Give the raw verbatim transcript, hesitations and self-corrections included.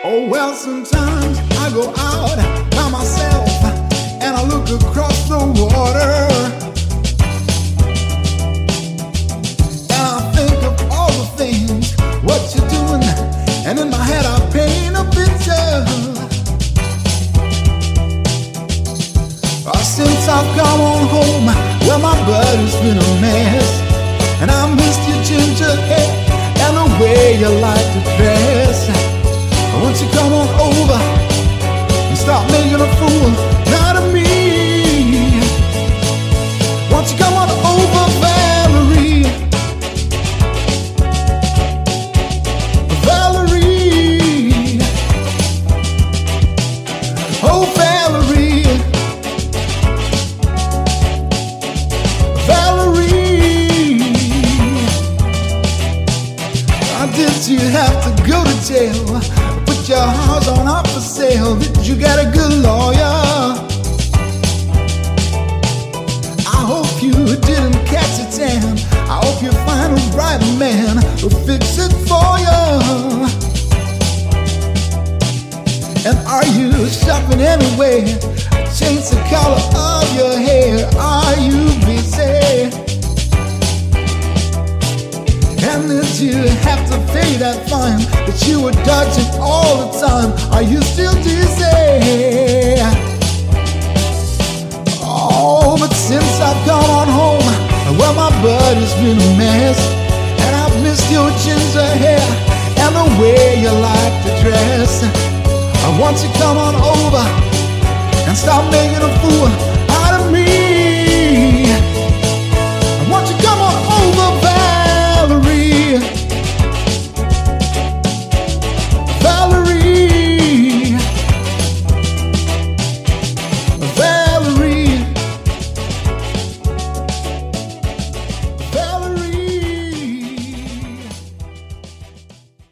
Oh well, sometimes I go out by myself and I look across the water, and I think of all the things what you're doing, and in my head I paint a picture. Uh, since I've come on home, well my body's been a mess, and I missed your ginger hair and the way you like to dress. Won't you come on over and stop making a fool out of me? Won't you come on over, Valerie? Valerie. Oh, Valerie. Valerie. Why did you have to go to jail? Your house on up for sale. Did you get a good lawyer? I hope you didn't catch a tan. I hope you find a right man who'll fix it for you. And are you shopping anyway? Change the color of your hair. Are you busy? And did you have to pay that fine that you were dodging all the time? Are you still dizzy? Oh, but since I've gone on home, well my body's been a mess, and I've missed your ginger hair and the way you like to dress. I want you to come on over and stop making a fool